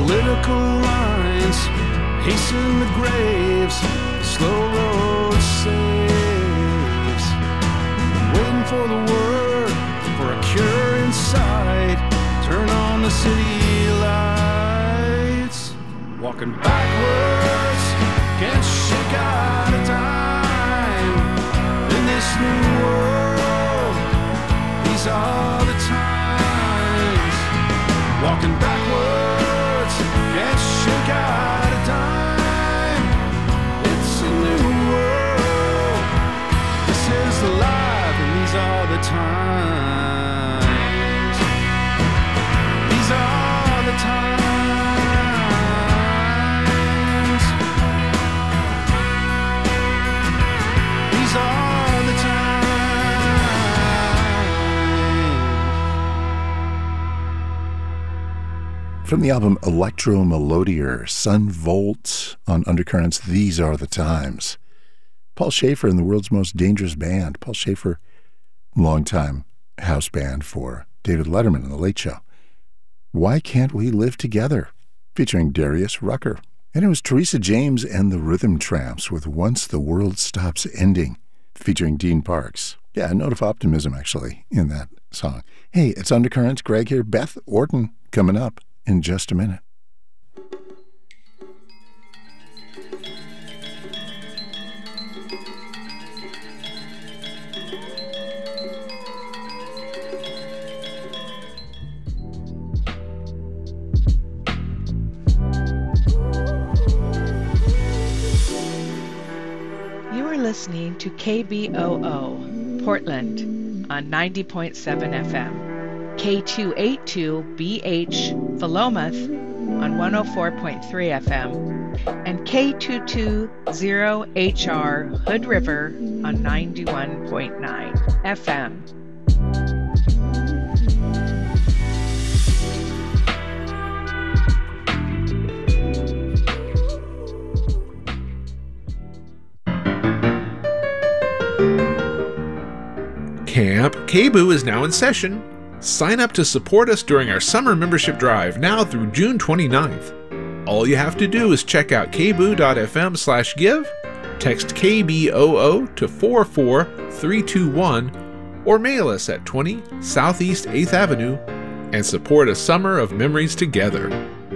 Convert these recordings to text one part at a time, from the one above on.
Political lines hasten the graves, slow road saves. Waiting for the word, for a cure inside. Turn on the city lights. Walking backwards, can't shake out a dime. In this new world, these are the times. Walking backwards, can't shake out a dime. It's a new world, this is the life, and these are the times. These are the times. These are the times. From the album Electro Melodier, Sun Volt on Undercurrents, These Are the Times. Paul Shaffer and the world's most dangerous band. Paul Shaffer, longtime house band for David Letterman and The Late Show. Why Can't We Live Together? Featuring Darius Rucker. And it was Teresa James and the Rhythm Tramps with Once the World Stops Ending, featuring Dean Parks. Yeah, a note of optimism, actually, in that song. Hey, it's Undercurrents. Greg here. Beth Orton coming up in just a minute. Listening to KBOO, Portland, on 90.7 FM, K282BH, Philomath, on 104.3 FM, and K220HR, Hood River, on 91.9 FM. Camp KBOO is now in session. Sign up to support us during our summer membership drive now through June 29th. All you have to do is check out kboo.fm/give, text KBOO to 44321, or mail us at 20 Southeast 8th Avenue and support a summer of memories together.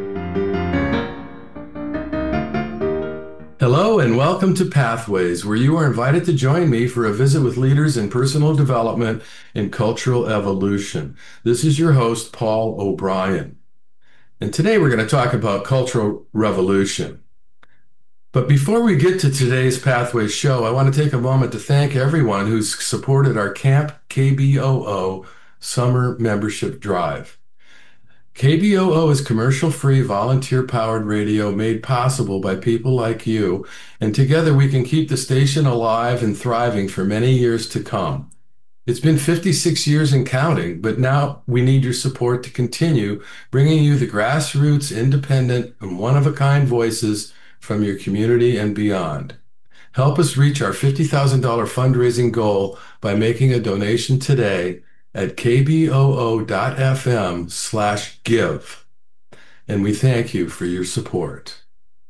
Hello and welcome to Pathways, where you are invited to join me for a visit with leaders in personal development and cultural evolution. This is your host, Paul O'Brien. And today we're going to talk about cultural revolution. But before we get to today's Pathways show, I want to take a moment to thank everyone who's supported our Camp KBOO Summer Membership Drive. KBOO is commercial-free, volunteer-powered radio made possible by people like you, and together we can keep the station alive and thriving for many years to come. It's been 56 years and counting, but now we need your support to continue bringing you the grassroots, independent, and one-of-a-kind voices from your community and beyond. Help us reach our $50,000 fundraising goal by making a donation today at kboo.fm/give. And we thank you for your support.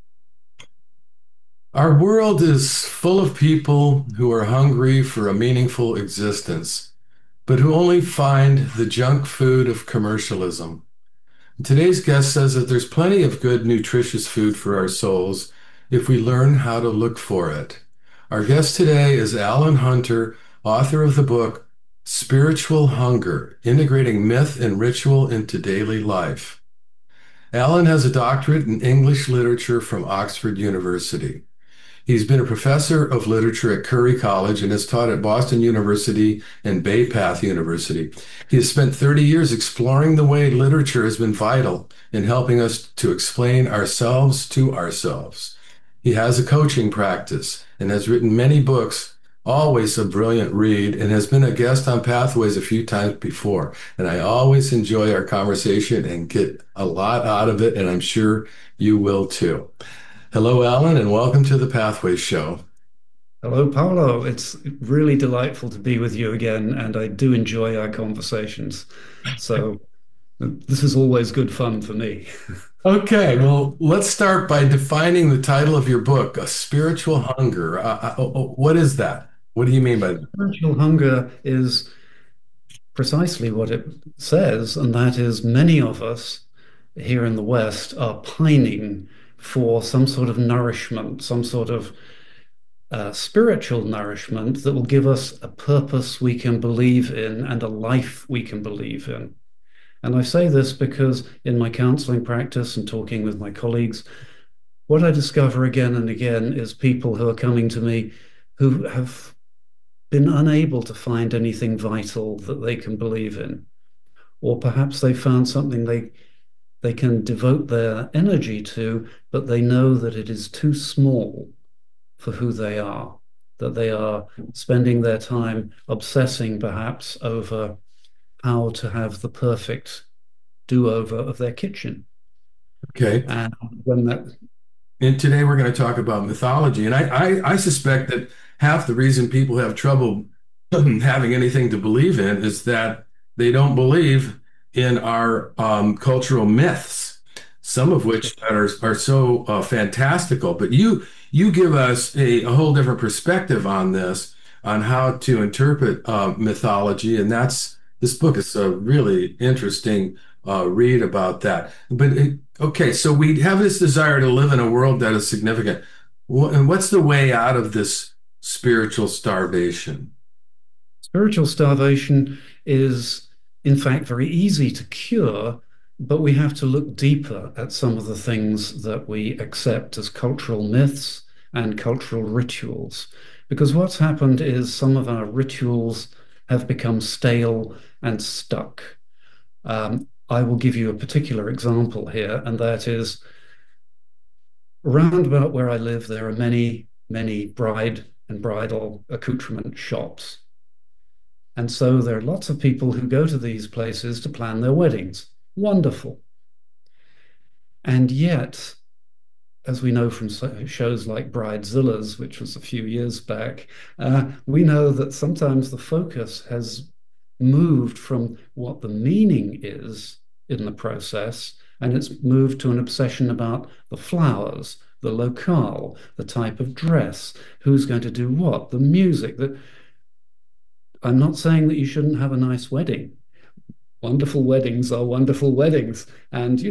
Our world is full of people who are hungry for a meaningful existence, but who only find the junk food of commercialism. Today's guest says that there's plenty of good, nutritious food for our souls if we learn how to look for it. Our guest today is Alan Hunter, author of the book Spiritual Hunger, Integrating Myth and Ritual into Daily Life. Alan has a doctorate in English literature from Oxford University. He's been a professor of literature at Curry College and has taught at Boston University and Bay Path University. He has spent 30 years exploring the way literature has been vital in helping us to explain ourselves to ourselves. He has a coaching practice and has written many books, always a brilliant read, and has been a guest on Pathways a few times before. And I always enjoy our conversation and get a lot out of it, and I'm sure you will too. Hello, Alan, and welcome to the Pathways Show. Hello, Paolo. It's really delightful to be with you again, and I do enjoy our conversations. So This is always good fun for me. Okay, well, let's start by defining the title of your book, A Spiritual Hunger. What is that? What do you mean by that? Spiritual hunger is precisely what it says, and that is many of us here in the West are pining for some sort of nourishment, some sort of spiritual nourishment that will give us a purpose we can believe in and a life we can believe in. And I say this because in my counseling practice and talking with my colleagues, what I discover again and again is people who are coming to me who have been unable to find anything vital that they can believe in. Or perhaps they found something they can devote their energy to, but they know that it is too small for who they are, that they are spending their time obsessing perhaps over how to have the perfect do-over of their kitchen. Okay. And when that And today we're going to talk about mythology. And I suspect that half the reason people have trouble having anything to believe in is that they don't believe in our cultural myths, some of which are so fantastical. But you give us a whole different perspective on this, on how to interpret mythology, and this book is a really interesting read about that. But okay, so we have this desire to live in a world that is significant. And what's the way out of this spiritual starvation? spiritual starvation is, in fact, very easy to cure, but we have to look deeper at some of the things that we accept as cultural myths and cultural rituals. Because what's happened is some of our rituals have become stale and stuck. I will give you a particular example here, and that is round about where I live, there are many, many bride and bridal accoutrement shops. And so there are lots of people who go to these places to plan their weddings. Wonderful. And yet, as we know from shows like Bridezilla's, which was a few years back, we know that sometimes the focus has moved from what the meaning is in the process, and it's moved to an obsession about the flowers, the locale, the type of dress, who's going to do what, the music. I'm not saying that you shouldn't have a nice wedding. Wonderful weddings are wonderful weddings, and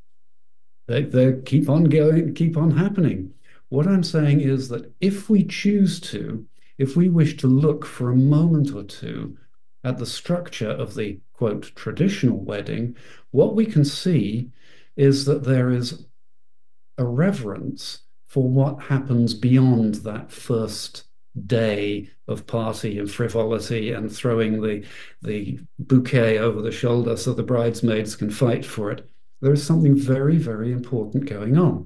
they keep on going, keep on happening. What I'm saying is that if we choose to, if we wish to look for a moment or two at the structure of the quote traditional wedding, what we can see is that there is a reverence for what happens beyond that first day of party and frivolity and throwing the bouquet over the shoulder so the bridesmaids can fight for it. There is something very, very important going on.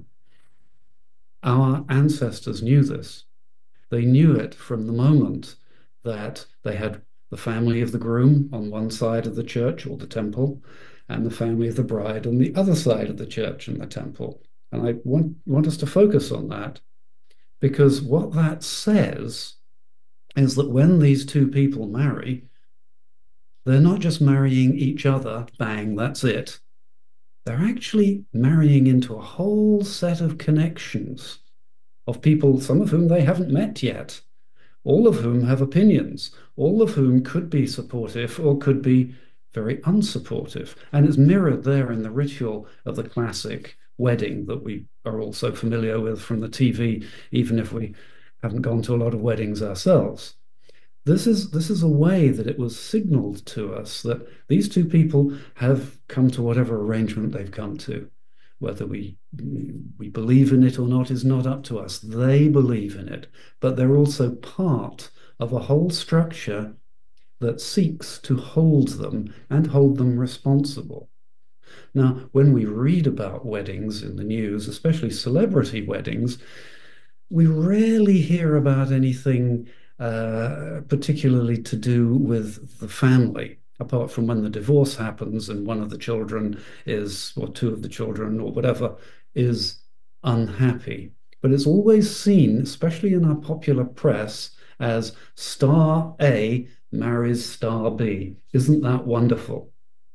Our ancestors knew this. They knew it from the moment that they had the family of the groom on one side of the church or the temple, and the family of the bride on the other side of the church and the temple. And I want us to focus on that, because what that says is that when these two people marry, they're not just marrying each other, bang, that's it. They're actually marrying into a whole set of connections of people, some of whom they haven't met yet, all of whom have opinions, all of whom could be supportive or could be very unsupportive. And it's mirrored there in the ritual of the classic wedding that we are all so familiar with from the TV, even if we haven't gone to a lot of weddings ourselves. This is a way that it was signaled to us that these two people have come to whatever arrangement they've come to. Whether we believe in it or not is not up to us. They believe in it, but they're also part of a whole structure that seeks to hold them and hold them responsible. Now, when we read about weddings in the news, especially celebrity weddings, we rarely hear about anything particularly to do with the family, apart from when the divorce happens and one of the children is, or two of the children, or whatever, is unhappy. But it's always seen, especially in our popular press, as star A marries star B. Isn't that wonderful?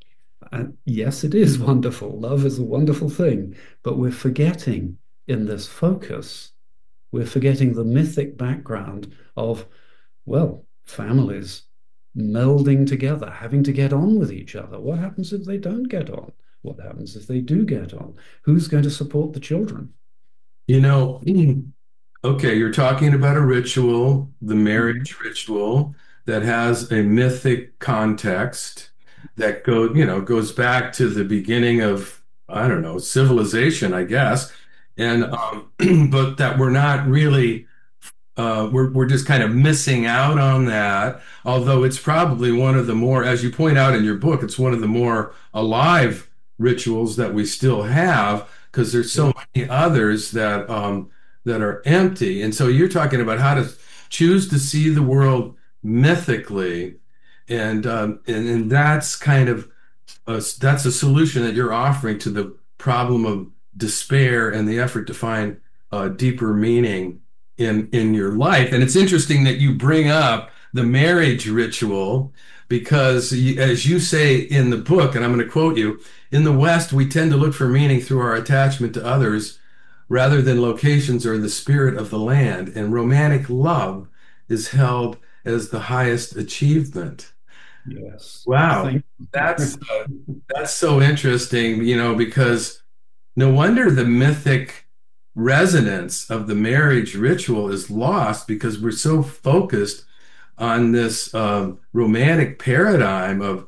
And yes, it is wonderful. Love is a wonderful thing, but we're forgetting in this focus, we're forgetting the mythic background of, well, families melding together, having to get on with each other. What happens if they don't get on? What happens if they do get on? Who's going to support the children? You know, okay, you're talking about a ritual, the Mhm. marriage ritual that has a mythic context that goes back to the beginning of, I don't know, civilization, I guess. And Yes. but that we're not really we're just kind of missing out on that. Although it's probably one of the more, as you point out in your book, it's one of the more alive rituals that we still have because there's Yeah. so many others that are empty. And so you're talking about how to choose to see the world mythically, and that's kind of that's a solution that you're offering to the problem of despair and the effort to find deeper meaning in your life. And it's interesting that you bring up the marriage ritual because, as you say in the book, and I'm going to quote you, in the West, we tend to look for meaning through our attachment to others rather than locations or the spirit of the land. And romantic love is held as the highest achievement. Yes. Wow, Thank that's you. that's so interesting, because no wonder the mythic resonance of the marriage ritual is lost because we're so focused on this romantic paradigm of,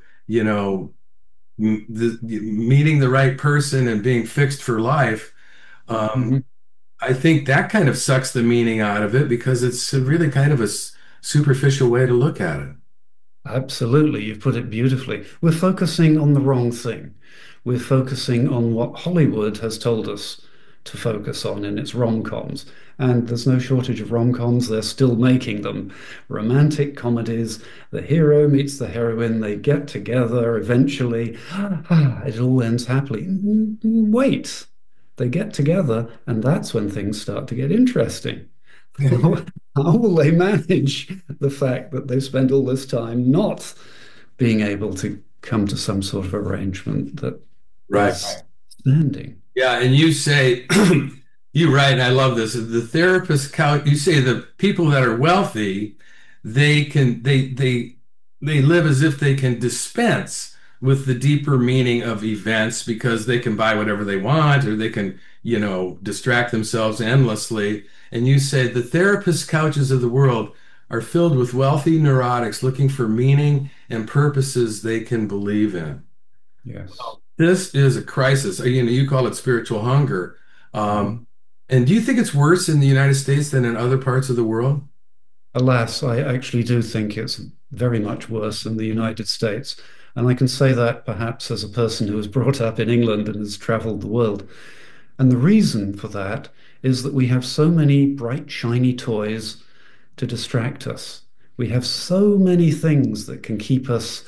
meeting the right person and being fixed for life. Um, Mhm. I think that kind of sucks the meaning out of it because it's really kind of a superficial way to look at it. Absolutely, you've put it beautifully. We're focusing on the wrong thing. We're focusing on what Hollywood has told us to focus on in its rom-coms. And there's no shortage of rom-coms. They're still making them. Romantic comedies, the hero meets the heroine, they get together eventually. It all ends happily. Wait, they get together, and that's when things start to get interesting. How will they manage the fact that they've spent all this time not being able to come to some sort of arrangement that Right. is standing? Yeah, and you say you right, and I love this. The therapist count, you say the people that are wealthy, they can they live as if they can dispense with the deeper meaning of events because they can buy whatever they want or they can, distract themselves endlessly. And you say the therapist couches of the world are filled with wealthy neurotics looking for meaning and purposes they can believe in. Yes. This is a crisis. You call it spiritual hunger. Mhm. And do you think it's worse in the United States than in other parts of the world? Alas, I actually do think it's very much worse in the United States. And I can say that perhaps as a person who was brought up in England and has traveled the world. And the reason for that is that we have so many bright, shiny toys to distract us. We have so many things that can keep us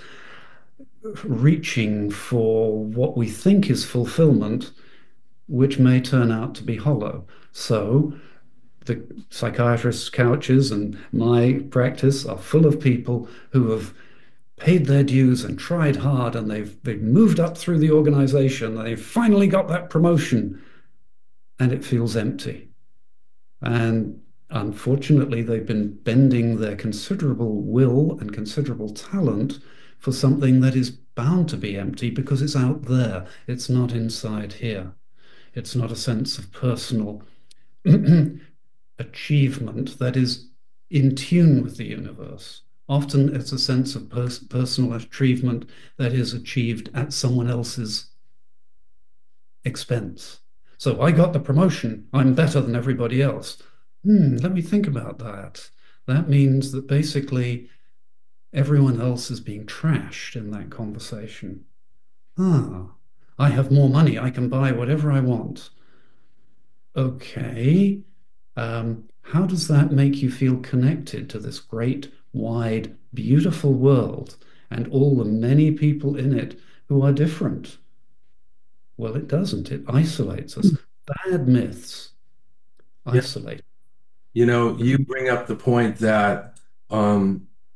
reaching for what we think is fulfillment, which may turn out to be hollow. So the psychiatrist's couches and my practice are full of people who have paid their dues and tried hard and they've moved up through the organization. They've finally got that promotion and it feels empty. And unfortunately, they've been bending their considerable will and considerable talent for something that is bound to be empty because it's out there. It's not inside here. It's not a sense of personal achievement that is in tune with the universe. Often it's a sense of personal achievement that is achieved at someone else's expense. So I got the promotion. I'm better than everybody else. Let me think about that. That means that basically everyone else is being trashed in that conversation. Ah, I have more money. I can buy whatever I want. Okay. How does that make you feel connected to this great, wide, beautiful world and all the many people in it who are different? Well, it doesn't. It isolates us. Bad myths Yeah. isolate. You bring up the point that um,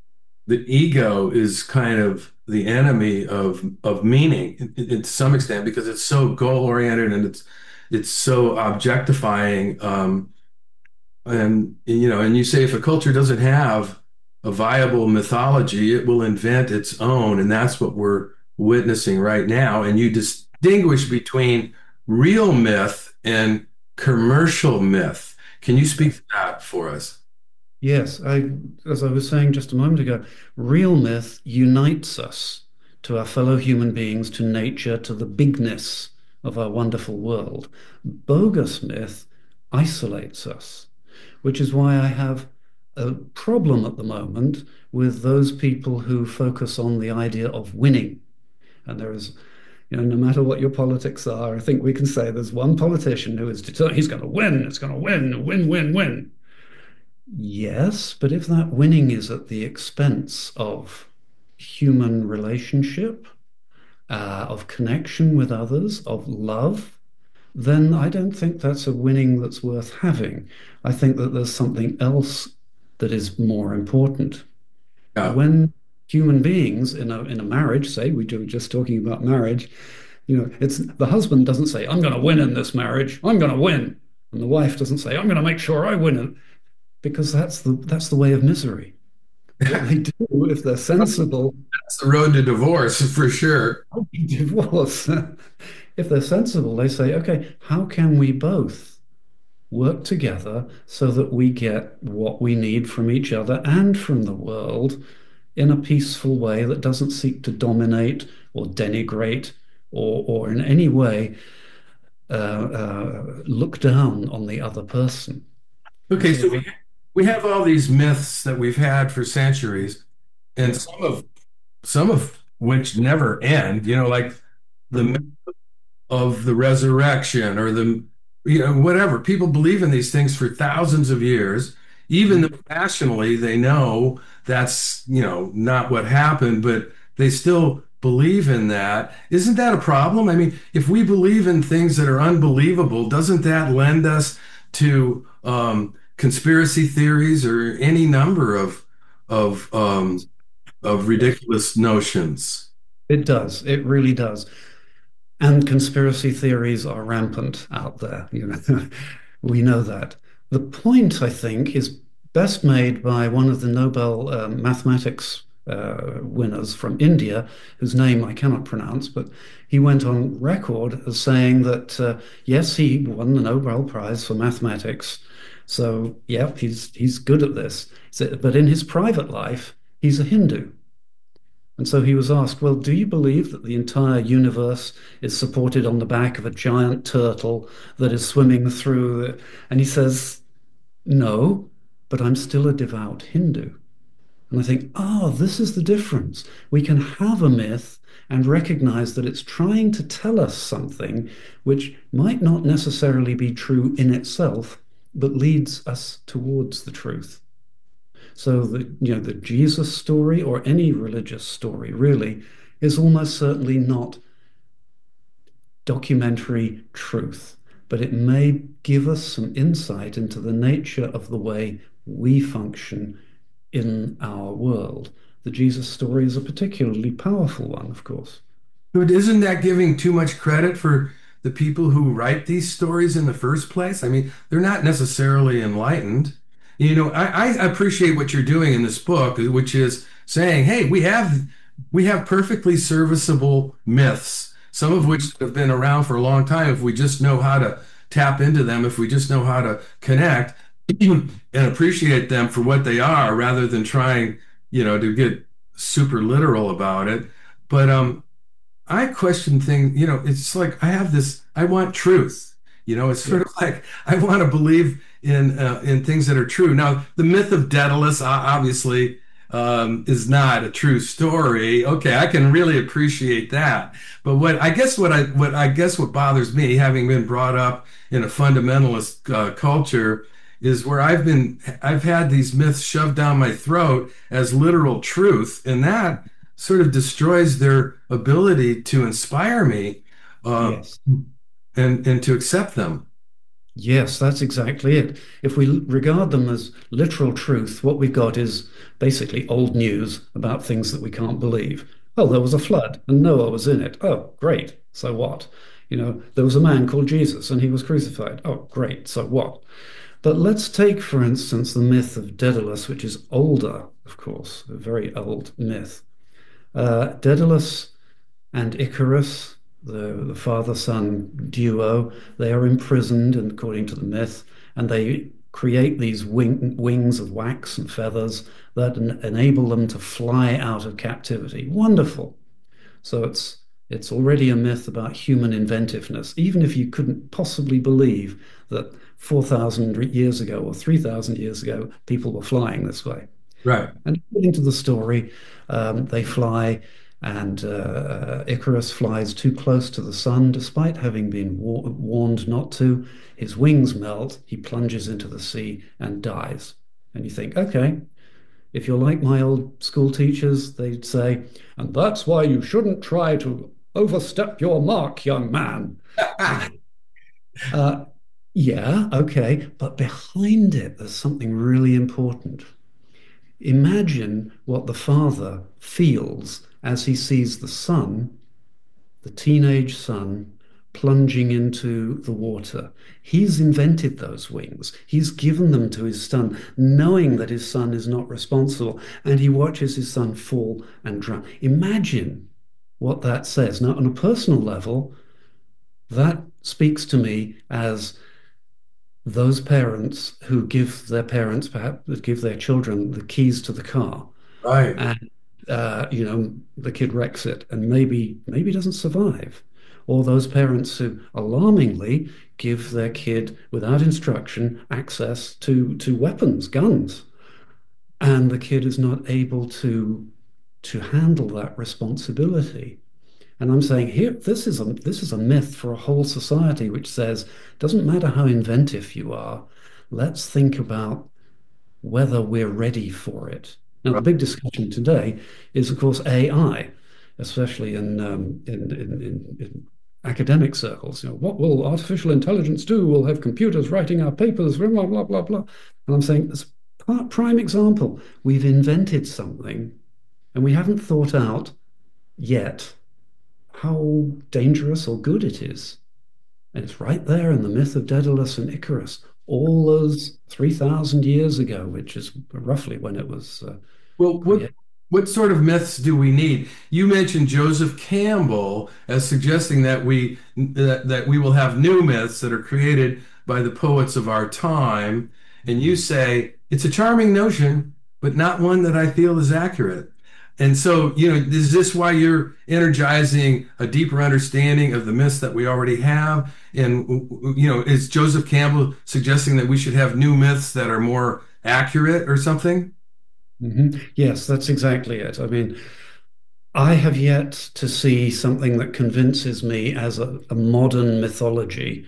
the ego is kind of the enemy of meaning to some extent because it's so goal oriented and it's so objectifying. And and you say if a culture doesn't have a viable mythology, it will invent its own, and that's what we're witnessing right now. And you distinguish between real myth and commercial myth. Can you speak to that for us? Yes, as I was saying just a moment ago, real myth unites us to our fellow human beings, to nature, to the bigness of our wonderful world. Bogus myth isolates us, which is why I have a problem at the moment with those people who focus on the idea of winning. And there is, no matter what your politics are, I think we can say there's one politician who is determined he's going to win, it's going to win, win, win, win. Yes, but if that winning is at the expense of human relationship, of connection with others, of love, then I don't think that's a winning that's worth having. I think that there's something else that is more important. Yeah. When human beings in a marriage, say we were just talking about marriage, it's the husband doesn't say, I'm going to win in this marriage, I'm going to win. And the wife doesn't say, I'm going to make sure I win it, because that's the way of misery. What they do, if they're sensible, That's the road to divorce for sure. divorce. If they're sensible, they say, okay, how can we both work together so that we get what we need from each other and from the world in a peaceful way that doesn't seek to dominate or denigrate or in any way look down on the other person. Okay, so we have all these myths that we've had for centuries, and some of which never end, like the myth of the resurrection or whatever. People believe in these things for thousands of years, even though rationally they know that's, not what happened, but they still believe in that. Isn't that a problem? I mean, if we believe in things that are unbelievable, doesn't that lend us to conspiracy theories or any number of ridiculous notions? It does. It really does. And conspiracy theories are rampant out there. We know that. The point, I think, is best made by one of the Nobel mathematics winners from India, whose name I cannot pronounce, but he went on record as saying that, yes, he won the Nobel Prize for mathematics. So, yeah, he's good at this. But in his private life, he's a Hindu. And so he was asked, well, do you believe that the entire universe is supported on the back of a giant turtle that is swimming through? And he says, no, but I'm still a devout Hindu. And I think, this is the difference. We can have a myth and recognize that it's trying to tell us something which might not necessarily be true in itself, but leads us towards the truth. So the Jesus story or any religious story really is almost certainly not documentary truth, but it may give us some insight into the nature of the way we function in our world. The Jesus story is a particularly powerful one, of course. But isn't that giving too much credit for the people who write these stories in the first place? I mean, they're not necessarily enlightened. I appreciate what you're doing in this book, which is saying, hey, we have perfectly serviceable myths, some of which have been around for a long time. If we just know how to tap into them, if we just know how to connect and appreciate them for what they are, rather than trying, to get super literal about it. But I question things, it's like I want truth. It's sort of like I want to believe in things that are true. Now, the myth of Daedalus obviously is not a true story. Okay, I can really appreciate that. But what bothers me, having been brought up in a fundamentalist culture, is where I've had these myths shoved down my throat as literal truth, and that sort of destroys their ability to inspire me Yes. and to accept them. Yes, that's exactly it. If we regard them as literal truth, what we've got is basically old news about things that we can't believe. Oh, there was a flood and Noah was in it. Oh, great. So what? There was a man called Jesus and he was crucified. Oh, great. So what? But let's take, for instance, the myth of Daedalus, which is older, of course, a very old myth. Daedalus and Icarus, the father-son duo, they are imprisoned, and according to the myth, and they create these wings of wax and feathers that enable them to fly out of captivity. Wonderful. So it's already a myth about human inventiveness, even if you couldn't possibly believe that 4,000 years ago or 3,000 years ago, people were flying this way. Right. And according to the story, they fly, and Icarus flies too close to the sun, despite having been warned not to. His wings melt, he plunges into the sea and dies. And you think, okay, if you're like my old school teachers, they'd say, and that's why you shouldn't try to overstep your mark, young man. uh, yeah, okay, but behind it, there's something really important. Imagine what the father feels as he sees the son, the teenage son, plunging into the water. He's invented those wings. He's given them to his son, knowing that his son is not responsible, and he watches his son fall and drown. Imagine what that says. Now, on a personal level, that speaks to me as those parents who give their parents, perhaps give their children the keys to the car, Right. and the kid wrecks it and maybe doesn't survive. Or those parents who alarmingly give their kid, without instruction, access to weapons, guns, and the kid is not able to handle that responsibility. And I'm saying here, this is a myth for a whole society, which says, doesn't matter how inventive you are, let's think about whether we're ready for it. Now, the big discussion today is, of course, AI, especially in academic circles. What will artificial intelligence do? We'll have computers writing our papers, blah, blah, blah, blah, blah. And I'm saying, as a prime example, we've invented something and we haven't thought out yet how dangerous or good it is. And it's right there in the myth of Daedalus and Icarus, all those 3,000 years ago, which is roughly when it was. Well, what sort of myths do we need? You mentioned Joseph Campbell as suggesting that we will have new myths that are created by the poets of our time, and you say it's a charming notion, but not one that I feel is accurate. And so, is this why you're energizing a deeper understanding of the myths that we already have? And, is Joseph Campbell suggesting that we should have new myths that are more accurate or something? Yes, that's exactly it. I mean, I have yet to see something that convinces me as a modern mythology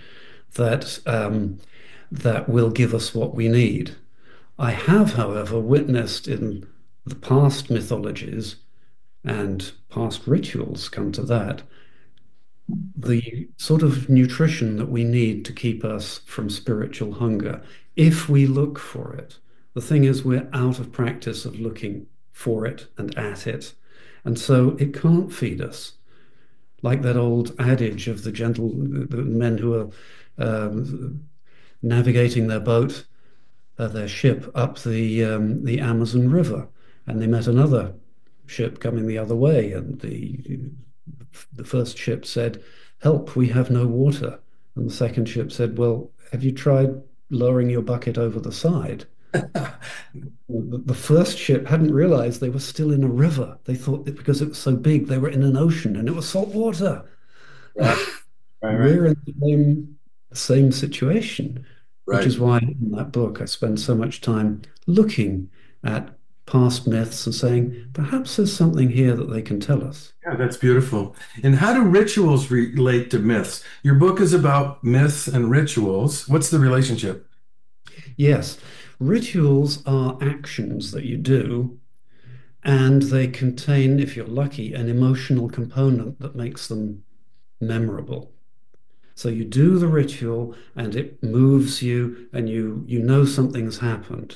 that will give us what we need. I have, however, witnessed in the past mythologies and past rituals, come to that, the sort of nutrition that we need to keep us from spiritual hunger if we look for it. The thing is, we're out of practice of looking for it and at it, and so it can't feed us. Like that old adage of the men who are navigating their boat, their ship up the Amazon River, and they met another ship coming the other way, and the first ship said, "Help, we have no water." And the second ship said, "Well, have you tried lowering your bucket over the side?" The first ship hadn't realized they were still in a river. They thought that because it was so big, they were in an ocean and it was salt water. Right. Right, right. We're in the same situation, Right. which is why in that book I spend so much time looking at past myths and saying, perhaps there's something here that they can tell us. Yeah, that's beautiful. And how do rituals relate to myths? Your book is about myths and rituals. What's the relationship? Yes, rituals are actions that you do, and they contain, if you're lucky, an emotional component that makes them memorable. So you do the ritual and it moves you and you know something's happened.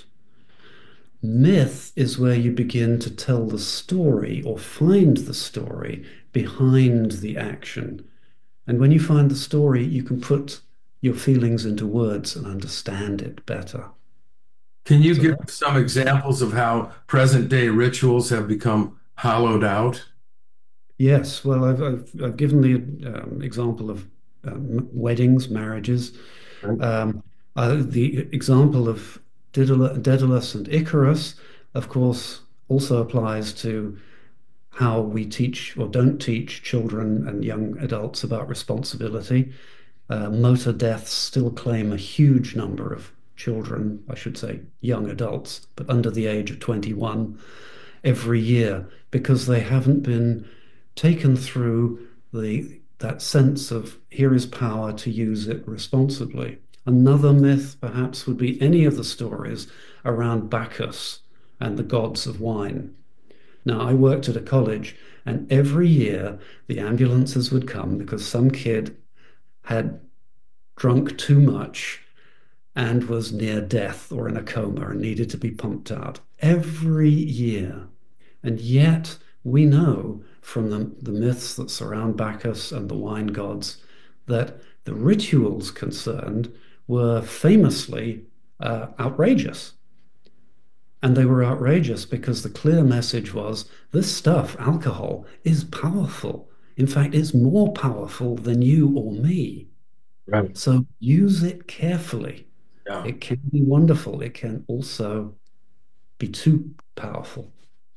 Myth is where you begin to tell the story or find the story behind the action. And when you find the story, you can put your feelings into words and understand it better. Can you So give some examples of how present day rituals have become hollowed out? yes, well, I've given the example of weddings, marriages. Right. The example of Daedalus and Icarus, of course, also applies to how we teach or don't teach children and young adults about responsibility. Motor deaths still claim a huge number of children, I should say young adults, but under the age of 21 every year because they haven't been taken through that sense of here is power to use it responsibly. Another myth, perhaps, would be any of the stories around Bacchus and the gods of wine. Now, I worked at a college, and every year the ambulances would come because some kid had drunk too much and was near death or in a coma and needed to be pumped out. Every year. And yet, we know from the myths that surround Bacchus and the wine gods that the rituals concerned were famously outrageous. And they were outrageous because the clear message was this stuff, alcohol, is powerful. In fact, it's more powerful than you or me. Right. So use it carefully. Yeah. It can be wonderful. It can also be too powerful.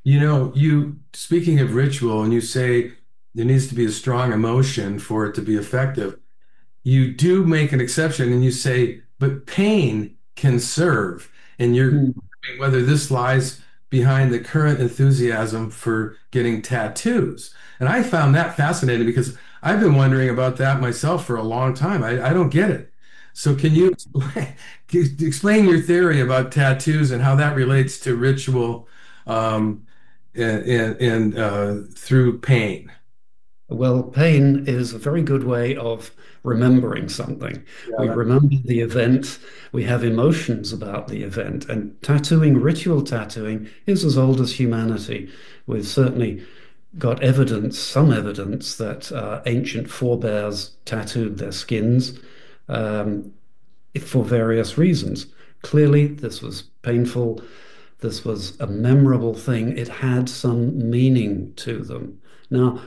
You speaking of ritual, and you say there needs to be a strong emotion for it to be effective. You do make an exception and you say, but pain can serve. And you're wondering whether this lies behind the current enthusiasm for getting tattoos. And I found that fascinating because I've been wondering about that myself for a long time. I don't get it. So can you explain your theory about tattoos and how that relates to ritual and through pain? Well, pain is a very good way of remembering something. We Yeah. remember the event, we have emotions about the event, and ritual tattooing, is as old as humanity. We've certainly got some evidence that ancient forebears tattooed their skins for various reasons. Clearly, this was painful. This was a memorable thing. It had some meaning to them. Now,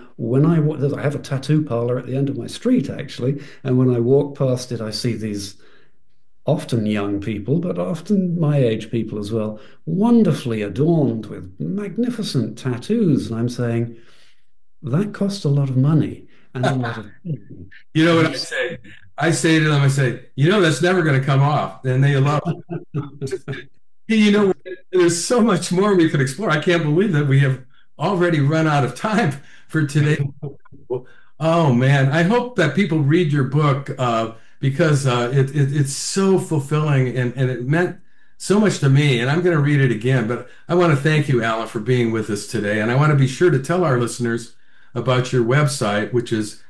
I have a tattoo parlor at the end of my street, actually, and when I walk past it, I see these often young people, but often my age people as well, wonderfully adorned with magnificent tattoos. And I'm saying, that cost a lot of money and a lot of pain. You know what I say? I say to them, that's never going to come off. And they love it. There's so much more we could explore. I can't believe that we have already run out of time for today. Oh, man. I hope that people read your book because it's so fulfilling and it meant so much to me. And I'm going to read it again. But I want to thank you, Alan, for being with us today. And I want to be sure to tell our listeners about your website, which is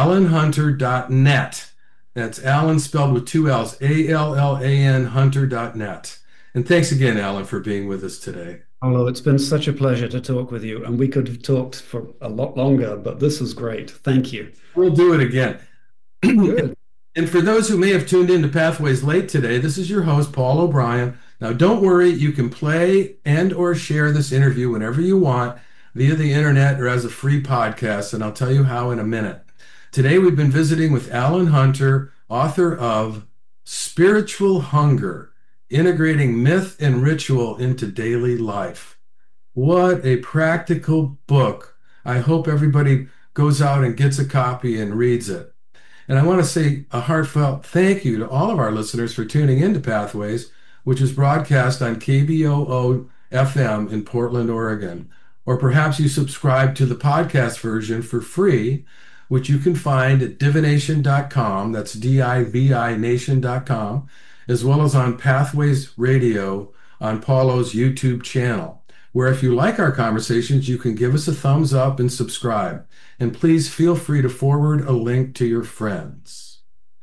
alanhunter.net. That's Alan spelled with two L's, ALLAN hunter.net. And thanks again, Alan, for being with us today. Hello, it's been such a pleasure to talk with you, and we could have talked for a lot longer, but this is great. Thank you. We'll do it again. Good. And for those who may have tuned into Pathways late today, this is your host, Paul O'Brien. Now, don't worry, you can play and or share this interview whenever you want via the internet or as a free podcast, and I'll tell you how in a minute. Today, we've been visiting with Alan Hunter, author of Spiritual Hunger, Integrating Myth and Ritual into Daily Life. What a practical book. I hope everybody goes out and gets a copy and reads it. And I want to say a heartfelt thank you to all of our listeners for tuning into Pathways, which is broadcast on KBOO FM in Portland, Oregon. Or perhaps you subscribe to the podcast version for free, which you can find at divination.com, that's DIVI nation.com, as well as on Pathways Radio on Paulo's YouTube channel, where if you like our conversations, you can give us a thumbs up and subscribe. And please feel free to forward a link to your friends.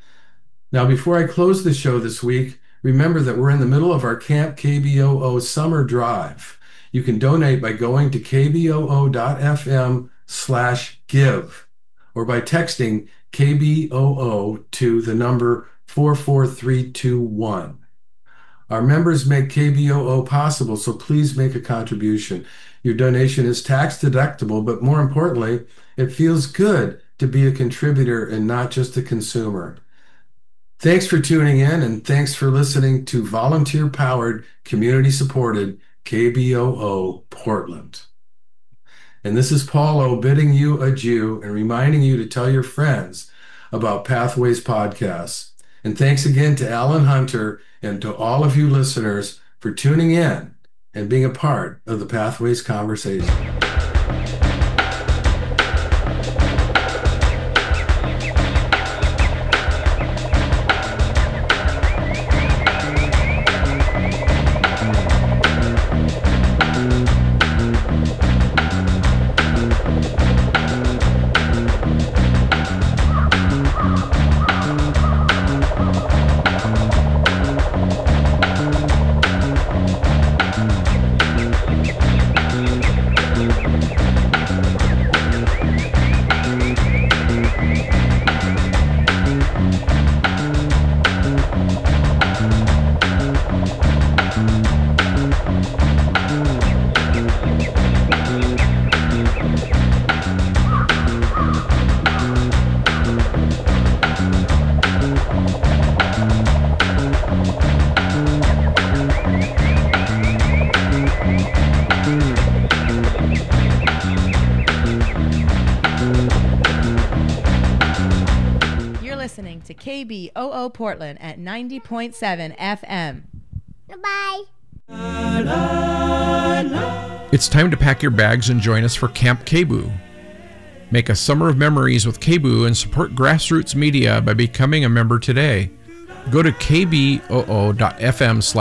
Now, before I close the show this week, remember that we're in the middle of our Camp KBOO Summer Drive. You can donate by going to kboo.fm/give or by texting KBOO to the number 44321. Our members make KBOO possible, so please make a contribution. Your donation is tax deductible, but more importantly, it feels good to be a contributor and not just a consumer. Thanks for tuning in, and thanks for listening to volunteer-powered, community-supported KBOO Portland. And this is Paul O. bidding you adieu and reminding you to tell your friends about Pathways Podcasts. And thanks again to Alan Hunter and to all of you listeners for tuning in and being a part of the Pathways conversation. To KBOO Portland at 90.7 FM. Bye. It's time to pack your bags and join us for Camp KBOO. Make a summer of memories with KBOO and support grassroots media by becoming a member today. Go to kboo.fm/